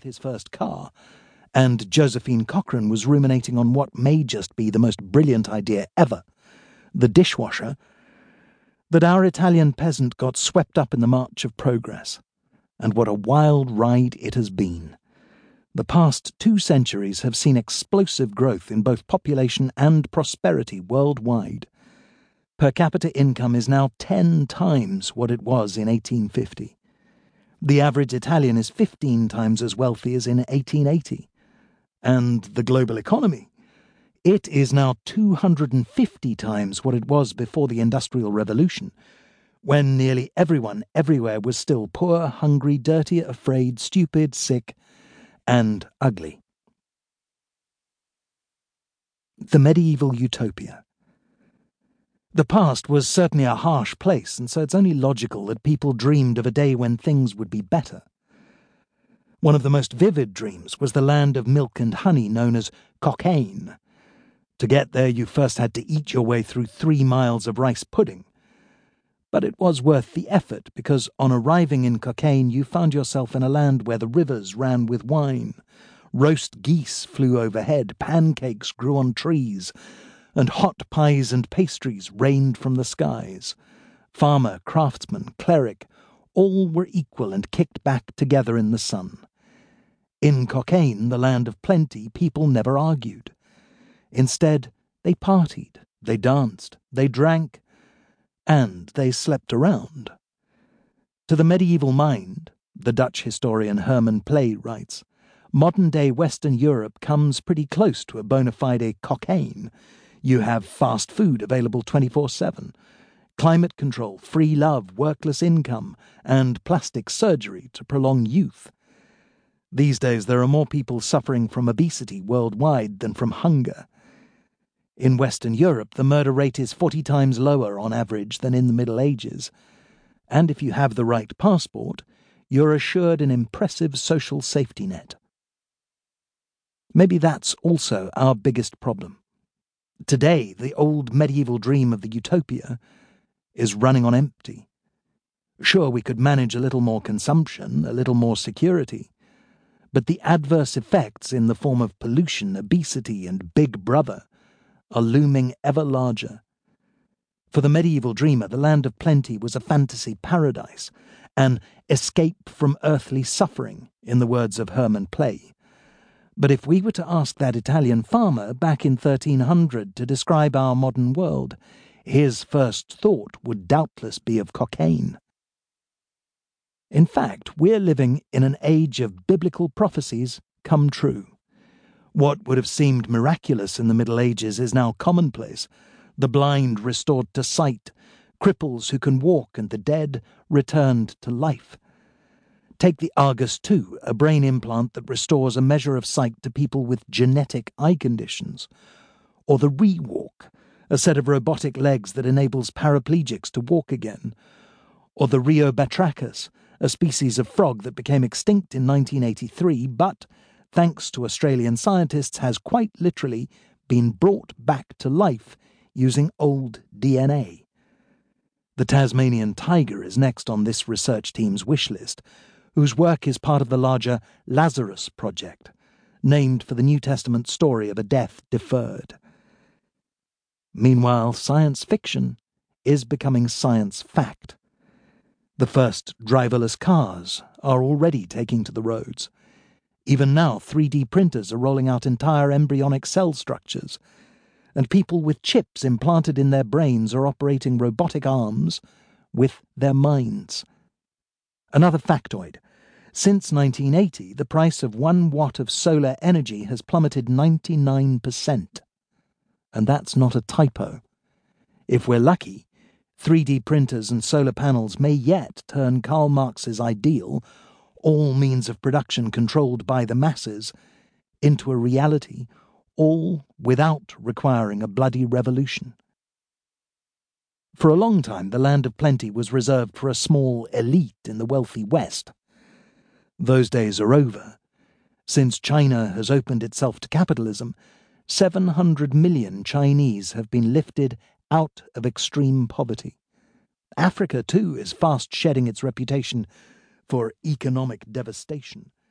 with his first car, and Josephine Cochrane was ruminating on what may just be the most brilliant idea ever, the dishwasher, that our Italian peasant got swept up in the march of progress. And what a wild ride it has been. The past 2 centuries have seen explosive growth in both population and prosperity worldwide. Per capita income is now 10 times what it was in 1850. The average Italian is 15 times as wealthy as in 1880. And the global economy? It is now 250 times what it was before the Industrial Revolution, when nearly everyone everywhere was still poor, hungry, dirty, afraid, stupid, sick, and ugly. The medieval utopia. The past was certainly a harsh place, and so it's only logical that people dreamed of a day when things would be better. One of the most vivid dreams was the land of milk and honey known as Cocaigne. To get there, you first had to eat your way through 3 miles of rice pudding. But it was worth the effort, because on arriving in Cocaigne, you found yourself in a land where the rivers ran with wine, roast geese flew overhead, pancakes grew on trees, and hot pies and pastries rained from the skies. Farmer, craftsman, cleric, all were equal and kicked back together in the sun. In Cocaigne, the land of plenty, people never argued. Instead, they partied, they danced, they drank, and they slept around. To the medieval mind, the Dutch historian Herman Pley writes, modern-day Western Europe comes pretty close to a bona fide Cocaigne. You have fast food available 24/7, climate control, free love, workless income, and plastic surgery to prolong youth. These days there are more people suffering from obesity worldwide than from hunger. In Western Europe, the murder rate is 40 times lower on average than in the Middle Ages, and if you have the right passport, you're assured an impressive social safety net. Maybe that's also our biggest problem. Today, the old medieval dream of the utopia is running on empty. Sure, we could manage a little more consumption, a little more security, but the adverse effects in the form of pollution, obesity, and Big Brother are looming ever larger. For the medieval dreamer, the land of plenty was a fantasy paradise, an escape from earthly suffering, in the words of Herman Pley. But if we were to ask that Italian farmer back in 1300 to describe our modern world, his first thought would doubtless be of Cocaigne. In fact, we're living in an age of biblical prophecies come true. What would have seemed miraculous in the Middle Ages is now commonplace. The blind restored to sight, cripples who can walk, and the dead returned to life. Take the Argus II, a brain implant that restores a measure of sight to people with genetic eye conditions. Or the ReWalk, a set of robotic legs that enables paraplegics to walk again. Or the Rheobatrachus, a species of frog that became extinct in 1983, but, thanks to Australian scientists, has quite literally been brought back to life using old DNA. The Tasmanian tiger is next on this research team's wish list, whose work is part of the larger Lazarus Project, named for the New Testament story of a death deferred. Meanwhile, science fiction is becoming science fact. The first driverless cars are already taking to the roads. Even now, 3D printers are rolling out entire embryonic cell structures, and people with chips implanted in their brains are operating robotic arms with their minds. Another factoid. Since 1980, the price of 1 watt of solar energy has plummeted 99%. And that's not a typo. If we're lucky, 3D printers and solar panels may yet turn Karl Marx's ideal, all means of production controlled by the masses, into a reality, all without requiring a bloody revolution. For a long time, the land of plenty was reserved for a small elite in the wealthy West. Those days are over. Since China has opened itself to capitalism, 700 million Chinese have been lifted out of extreme poverty. Africa, too, is fast shedding its reputation for economic devastation.